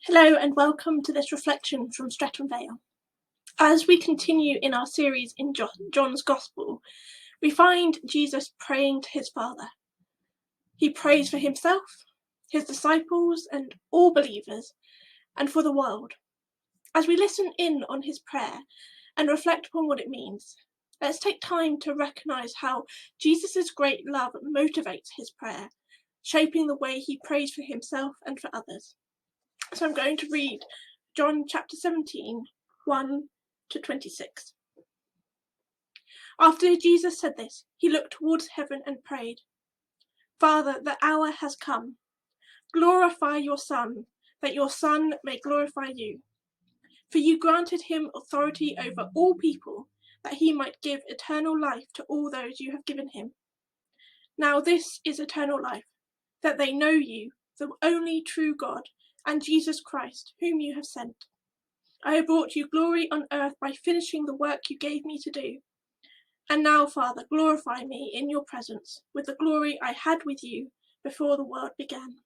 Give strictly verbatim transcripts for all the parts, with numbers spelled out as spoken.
Hello and welcome to this reflection from Streatham Vale. As we continue in our series in John's Gospel, we find Jesus praying to his Father. He prays for himself, his disciples and all believers, and for the world. As we listen in on his prayer and reflect upon what it means, let's take time to recognise how Jesus' great love motivates his prayer, shaping the way he prays for himself and for others. So I'm going to read John chapter seventeen, one to twenty-six. After Jesus said this, he looked towards heaven and prayed, "Father, the hour has come. Glorify your Son, that your Son may glorify you. For you granted him authority over all people, that he might give eternal life to all those you have given him. Now this is eternal life, that they know you, the only true God, and Jesus Christ, whom you have sent. I have brought you glory on earth by finishing the work you gave me to do. And now, Father, glorify me in your presence with the glory I had with you before the world began.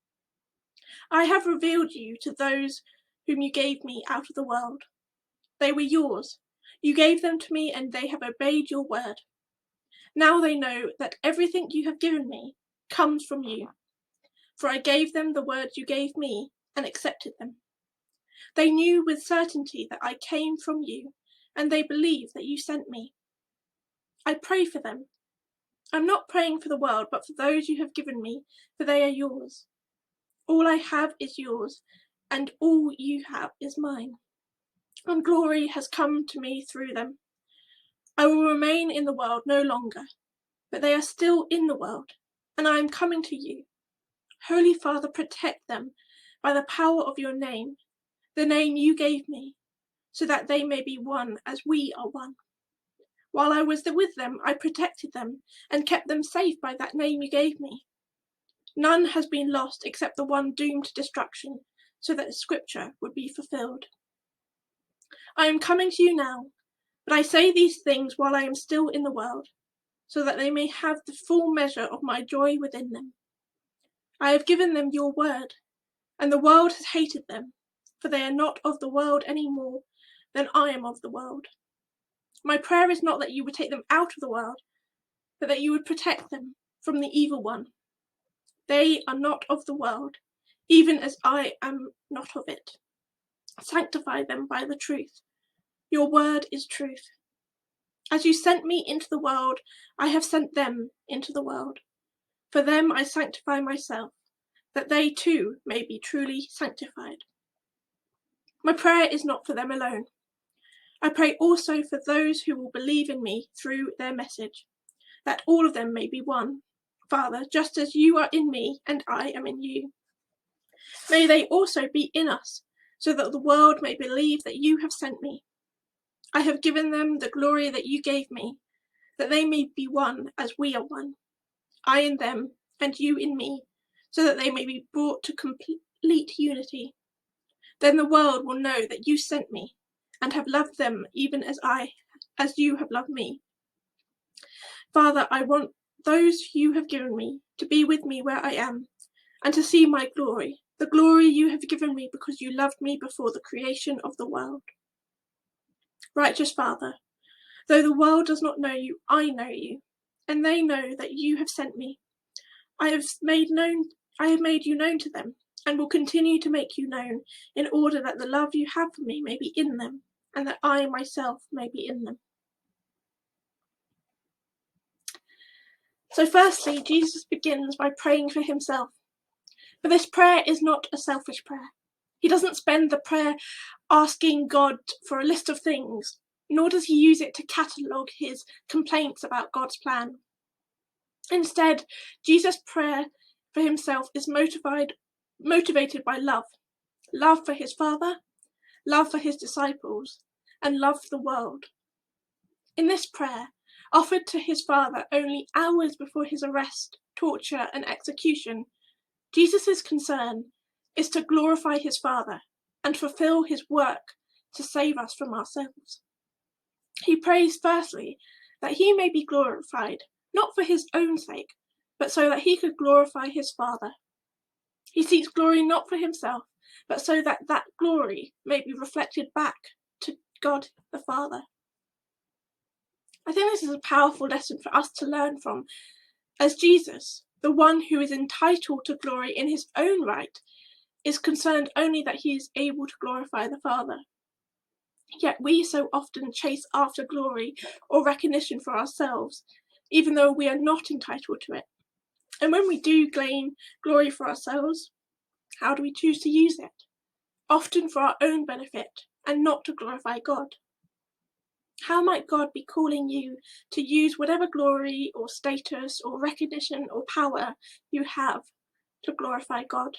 I have revealed you to those whom you gave me out of the world. They were yours. You gave them to me, and they have obeyed your word. Now they know that everything you have given me comes from you. For I gave them the words you gave me and accepted them. They knew with certainty that I came from you, and they believe that you sent me. I pray for them. I'm not praying for the world, but for those you have given me, for they are yours. All I have is yours, and all you have is mine. And glory has come to me through them. I will remain in the world no longer, but they are still in the world, and I am coming to you. Holy Father, protect them by the power of your name, the name you gave me, so that they may be one as we are one. While I was with them, I protected them and kept them safe by that name you gave me. None has been lost except the one doomed to destruction, so that the scripture would be fulfilled. I am coming to you now, but I say these things while I am still in the world, so that they may have the full measure of my joy within them. I have given them your word, and the world has hated them, for they are not of the world any more than I am of the world. My prayer is not that you would take them out of the world, but that you would protect them from the evil one. They are not of the world, even as I am not of it. Sanctify them by the truth. Your word is truth. As you sent me into the world, I have sent them into the world. For them I sanctify myself, that they too may be truly sanctified. My prayer is not for them alone. I pray also for those who will believe in me through their message, that all of them may be one. Father, just as you are in me and I am in you. May they also be in us, so that the world may believe that you have sent me. I have given them the glory that you gave me, that they may be one as we are one, I in them and you in me, so that they may be brought to complete unity. Then the world will know that you sent me and have loved them even as I, as you have loved me. Father, I want those you have given me to be with me where I am, and to see my glory, the glory you have given me because you loved me before the creation of the world. Righteous Father, though the world does not know you, I know you, and they know that you have sent me. I have made known, I have made you known to them, and will continue to make you known, in order that the love you have for me may be in them, and that I myself may be in them." So firstly, Jesus begins by praying for himself. But this prayer is not a selfish prayer. He doesn't spend the prayer asking God for a list of things, nor does he use it to catalogue his complaints about God's plan. Instead, Jesus' prayer for himself is motivated, motivated by love. Love for his Father, love for his disciples, and love for the world. In this prayer, offered to his Father only hours before his arrest, torture, and execution, Jesus' concern is to glorify his Father and fulfill his work to save us from ourselves. He prays firstly that he may be glorified, not for his own sake, but so that he could glorify his Father. He seeks glory not for himself, but so that that glory may be reflected back to God the Father. I think this is a powerful lesson for us to learn from, as Jesus, the one who is entitled to glory in his own right, is concerned only that he is able to glorify the Father. Yet we so often chase after glory or recognition for ourselves, even though we are not entitled to it. And when we do gain glory for ourselves, how do we choose to use it? Often for our own benefit and not to glorify God. How might God be calling you to use whatever glory or status or recognition or power you have to glorify God?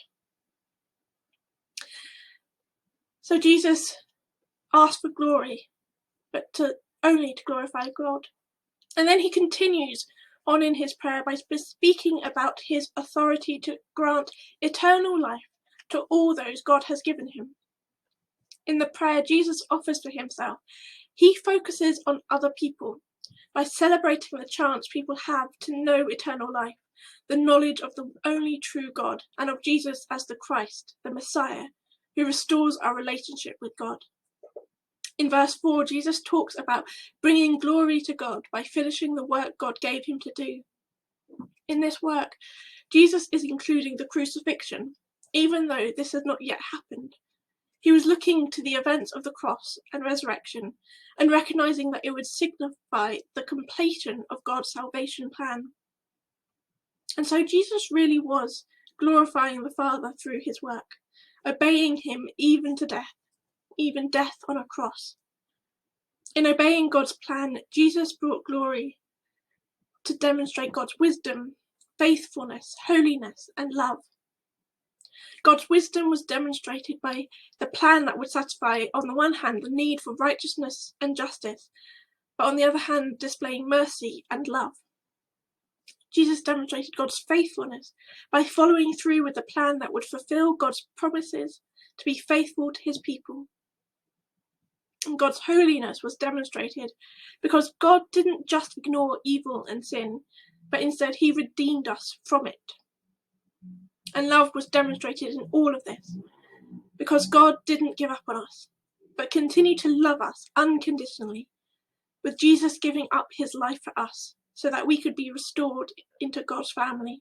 So Jesus asked for glory, but to only to glorify God. And then he continues on in his prayer by speaking about his authority to grant eternal life to all those God has given him. In the prayer Jesus offers for himself, he focuses on other people by celebrating the chance people have to know eternal life, the knowledge of the only true God, and of Jesus as the Christ, the Messiah, who restores our relationship with God. In verse four, Jesus talks about bringing glory to God by finishing the work God gave him to do. In this work, Jesus is including the crucifixion, even though this has not yet happened. He was looking to the events of the cross and resurrection and recognizing that it would signify the completion of God's salvation plan. And so Jesus really was glorifying the Father through his work, obeying him even to death, even death on a cross. In obeying God's plan, Jesus brought glory to demonstrate God's wisdom, faithfulness, holiness, and love. God's wisdom was demonstrated by the plan that would satisfy, on the one hand, the need for righteousness and justice, but on the other hand, displaying mercy and love. Jesus demonstrated God's faithfulness by following through with the plan that would fulfill God's promises to be faithful to his people. And God's holiness was demonstrated because God didn't just ignore evil and sin, but instead he redeemed us from it. And love was demonstrated in all of this because God didn't give up on us, but continued to love us unconditionally, with Jesus giving up his life for us so that we could be restored into God's family.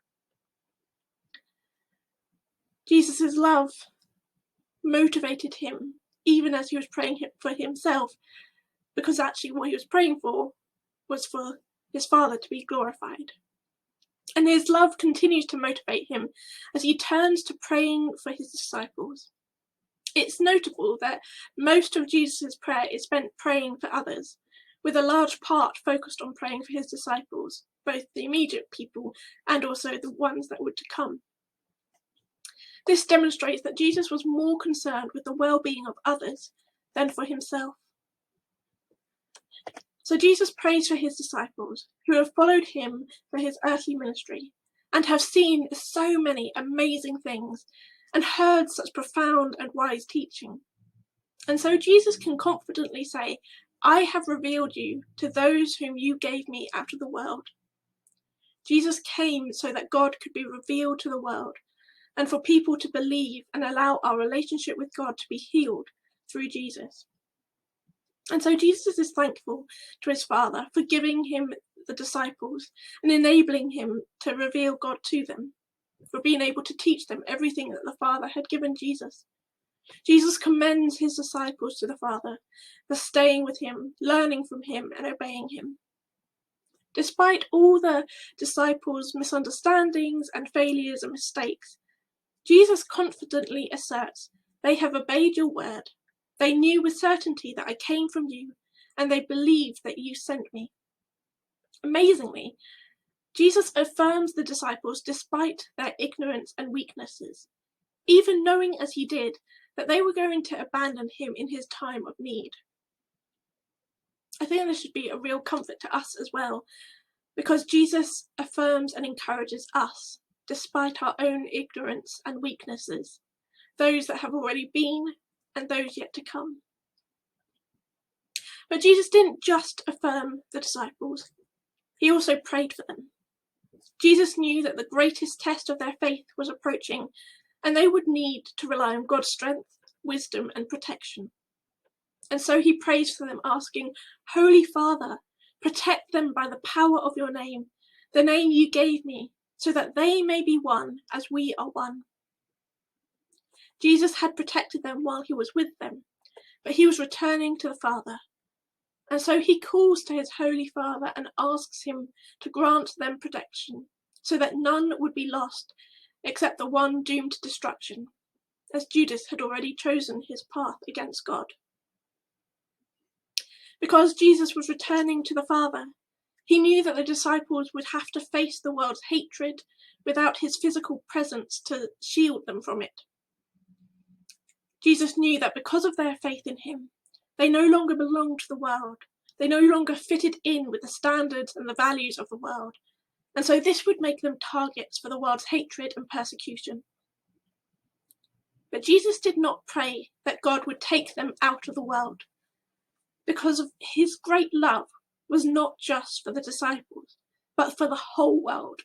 Jesus' love motivated him even as he was praying for himself, because actually what he was praying for was for his Father to be glorified. And his love continues to motivate him as he turns to praying for his disciples. It's notable that most of Jesus' prayer is spent praying for others, with a large part focused on praying for his disciples, both the immediate people and also the ones that were to come. This demonstrates that Jesus was more concerned with the well-being of others than for himself. So Jesus prays for his disciples, who have followed him for his earthly ministry, and have seen so many amazing things, and heard such profound and wise teaching. And so Jesus can confidently say, I have revealed you to those whom you gave me out of the world. Jesus came so that God could be revealed to the world, and for people to believe and allow our relationship with God to be healed through Jesus. And so Jesus is thankful to his Father for giving him the disciples and enabling him to reveal God to them, for being able to teach them everything that the Father had given Jesus. Jesus commends his disciples to the Father for staying with him, learning from him, and obeying him. Despite all the disciples' misunderstandings and failures and mistakes, Jesus confidently asserts, they have obeyed your word. They knew with certainty that I came from you, and they believed that you sent me. Amazingly, Jesus affirms the disciples despite their ignorance and weaknesses, even knowing as he did that they were going to abandon him in his time of need. I think this should be a real comfort to us as well, because Jesus affirms and encourages us despite our own ignorance and weaknesses, those that have already been and those yet to come. But Jesus didn't just affirm the disciples, he also prayed for them. Jesus knew that the greatest test of their faith was approaching, and they would need to rely on God's strength, wisdom, and protection. And so he prays for them, asking, "Holy Father, protect them by the power of your name, the name you gave me, so that they may be one as we are one." Jesus had protected them while he was with them, but he was returning to the Father. And so he calls to his Holy Father and asks him to grant them protection, so that none would be lost except the one doomed to destruction, as Judas had already chosen his path against God. Because Jesus was returning to the Father, he knew that the disciples would have to face the world's hatred without his physical presence to shield them from it. Jesus knew that because of their faith in him, they no longer belonged to the world. They no longer fitted in with the standards and the values of the world. And so this would make them targets for the world's hatred and persecution. But Jesus did not pray that God would take them out of the world, because of his great love was not just for the disciples, but for the whole world.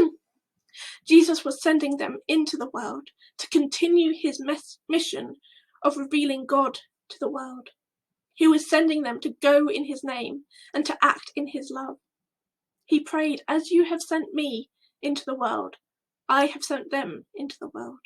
Jesus was sending them into the world to continue his mes- mission of revealing God to the world. He was sending them to go in his name and to act in his love. He prayed, "As you have sent me into the world, I have sent them into the world."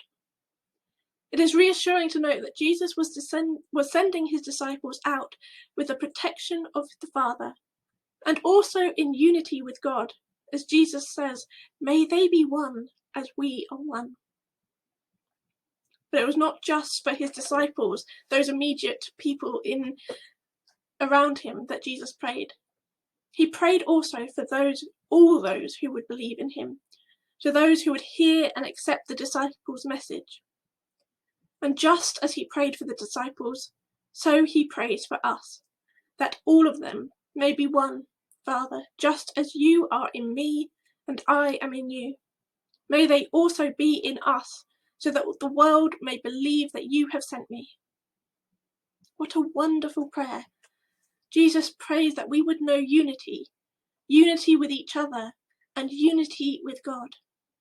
It is reassuring to note that Jesus was, descend- was sending his disciples out with the protection of the Father, and also in unity with God, as Jesus says, "May they be one as we are one." But it was not just for his disciples, those immediate people in around him, that Jesus prayed. He prayed also for those, all those who would believe in him, to those who would hear and accept the disciples' message. And just as he prayed for the disciples, so he prays for us, that all of them may be one, Father, just as you are in me and I am in you. May they also be in us, so that the world may believe that you have sent me. What a wonderful prayer. Jesus prays that we would know unity, unity with each other, and unity with God.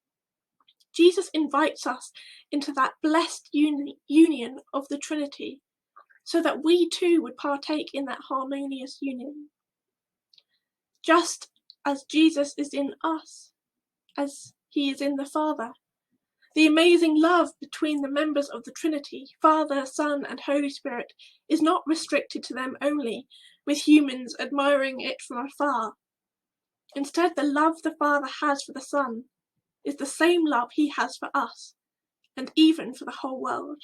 Jesus invites us into that blessed uni- union of the Trinity, so that we too would partake in that harmonious union. Just as Jesus is in us, as he is in the Father. The amazing love between the members of the Trinity, Father, Son, and Holy Spirit, is not restricted to them only, with humans admiring it from afar. Instead, the love the Father has for the Son is the same love he has for us, and even for the whole world.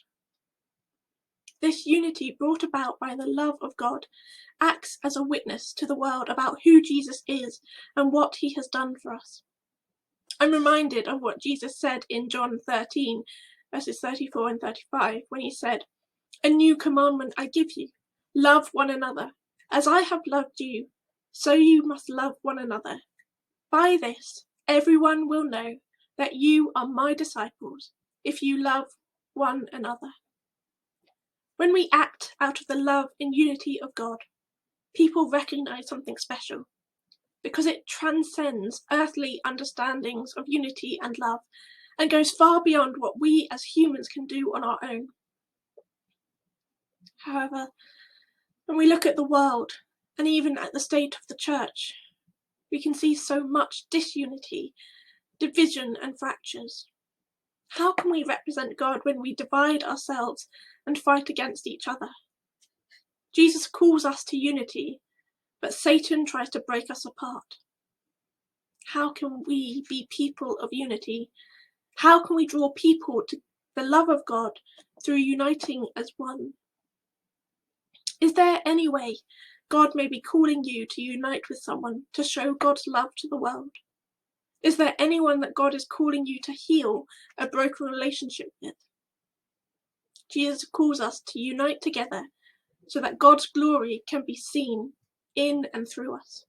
This unity, brought about by the love of God, acts as a witness to the world about who Jesus is and what he has done for us. I'm reminded of what Jesus said in John thirteen, verses thirty-four and thirty-five, when he said, "A new commandment I give you, love one another. As I have loved you, so you must love one another. By this, everyone will know that you are my disciples, if you love one another." When we act out of the love and unity of God, people recognize something special, because it transcends earthly understandings of unity and love and goes far beyond what we as humans can do on our own. However, when we look at the world and even at the state of the church, we can see so much disunity, division, and fractures. How can we represent God when we divide ourselves and fight against each other? Jesus calls us to unity, but Satan tries to break us apart. How can we be people of unity? How can we draw people to the love of God through uniting as one? Is there any way God may be calling you to unite with someone to show God's love to the world? Is there anyone that God is calling you to heal a broken relationship with? Jesus calls us to unite together so that God's glory can be seen in and through us.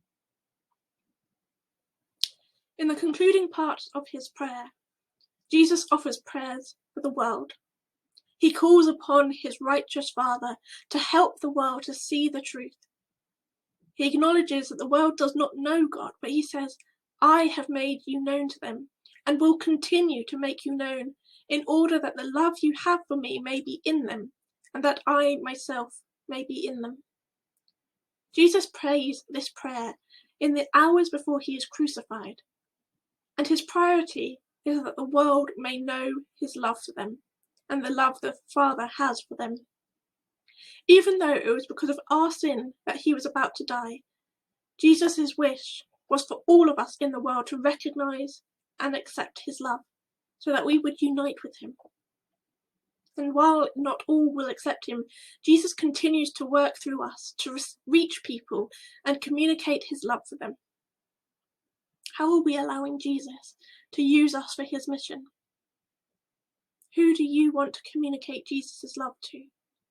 In the concluding part of his prayer, Jesus offers prayers for the world. He calls upon his righteous Father to help the world to see the truth. He acknowledges that the world does not know God, but he says, "I have made you known to them and will continue to make you known in order that the love you have for me may be in them, and that I myself may be in them. Jesus prays this prayer in the hours before he is crucified, and his priority is that the world may know his love for them and the love the Father has for them. Even though it was because of our sin that he was about to die, Jesus' wish was for all of us in the world to recognise and accept his love, so that we would unite with him. And while not all will accept him, Jesus continues to work through us to reach people and communicate his love for them. How are we allowing Jesus to use us for his mission? Who do you want to communicate Jesus' love to?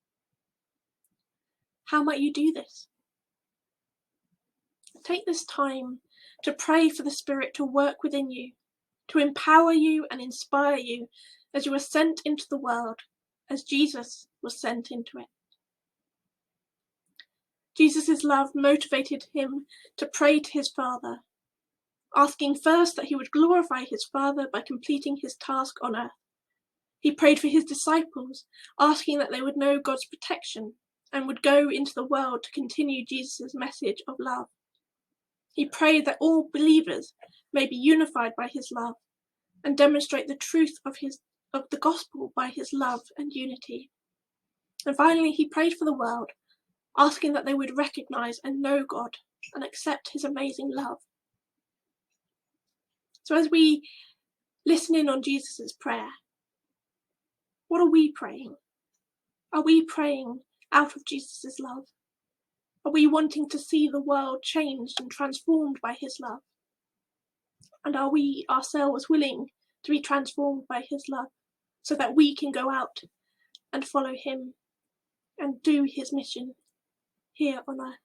How might you do this? Take this time to pray for the Spirit to work within you, to empower you and inspire you as you are sent into the world, as Jesus was sent into it. Jesus' love motivated him to pray to his Father, asking first that he would glorify his Father by completing his task on earth. He prayed for his disciples, asking that they would know God's protection and would go into the world to continue Jesus' message of love. He prayed that all believers may be unified by his love and demonstrate the truth of his of the gospel by his love and unity. And finally, he prayed for the world, asking that they would recognize and know God and accept his amazing love. So as we listen in on Jesus' prayer, what are we praying? Are we praying out of Jesus' love? Are we wanting to see the world changed and transformed by his love? And are we ourselves willing to be transformed by his love so that we can go out and follow him and do his mission here on earth?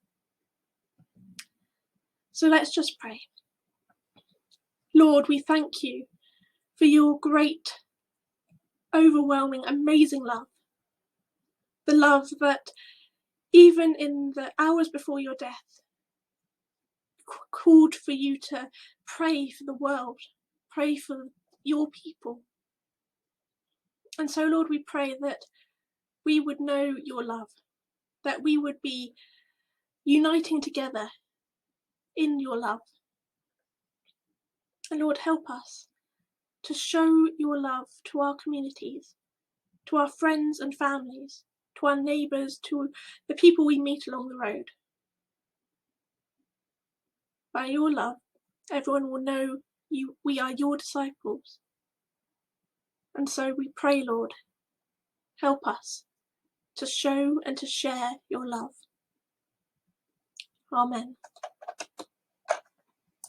So let's just pray. Lord, we thank you for your great, overwhelming, amazing love. The love that even in the hours before your death called for you to pray for the world, pray for your people. And so, Lord, we pray that we would know your love, that we would be uniting together in your love. And Lord, help us to show your love to our communities, to our friends and families, to our neighbours, to the people we meet along the road. By your love, everyone will know you, we are your disciples. And so we pray, Lord, help us to show and to share your love. Amen.